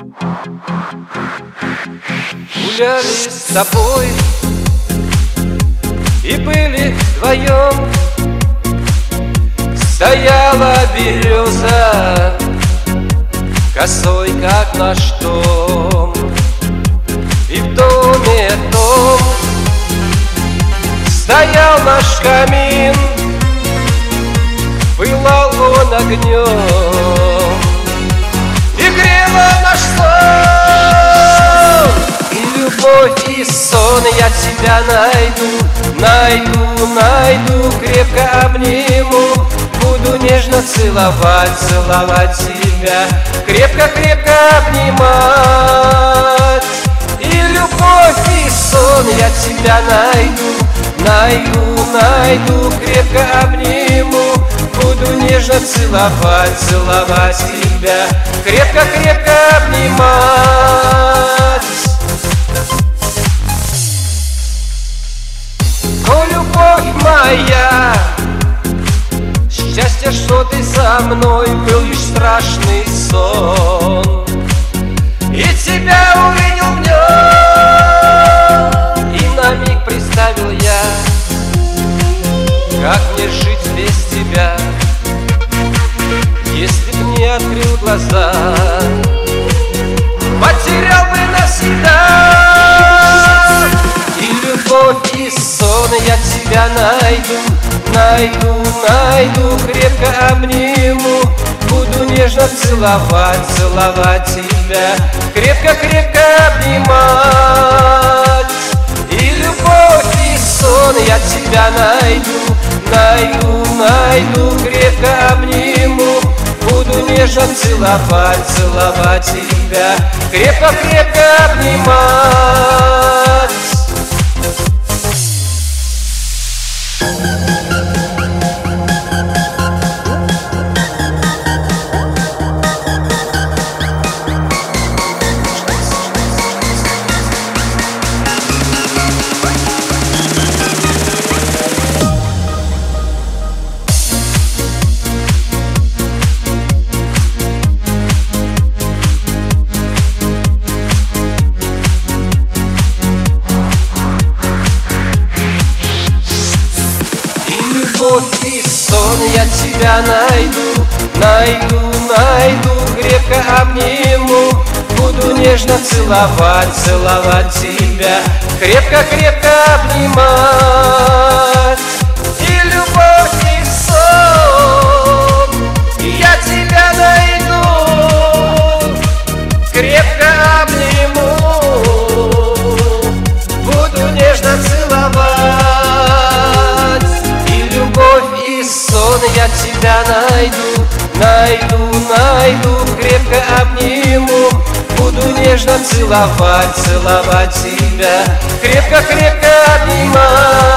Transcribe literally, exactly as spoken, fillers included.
Гуляли с тобой и были вдвоем. Стояла береза косой, как наш дом. И в доме том стоял наш камин, пылал он огнем и грела наш сон. И любовь, и сон я тебя найду, найду, найду, крепко обниму, буду нежно целовать, целовать тебя, крепко-крепко обнимать. И любовь, и сон я тебя найду, найду, найду, крепко обниму, буду нежно целовать, целовать тебя, крепко-крепко обнимать. О, любовь моя, счастье, что ты со мной, был лишь страшный сон. И тебя увидел в нем, и на миг представил я, как мне жить без тебя, если б не открыл глаза, потерял бы навсегда. И любовь, и сон я тебя найду, найду, найду, крепко обниму, буду нежно целовать, целовать тебя, крепко-крепко обнимать. И любовь, и сон я тебя найду, найду, найду, крепко обниму, буду нежно целовать, целовать тебя, крепко-крепко обнимать. И сон я тебя найду, найду, найду, крепко обниму, буду нежно целовать, целовать тебя, крепко-крепко обнимать. И любовь, и сон я тебя найду, крепко обниму, буду нежно целовать. Сон я тебя найду, найду, найду, крепко обниму, буду нежно целовать, целовать тебя, крепко-крепко обнимать.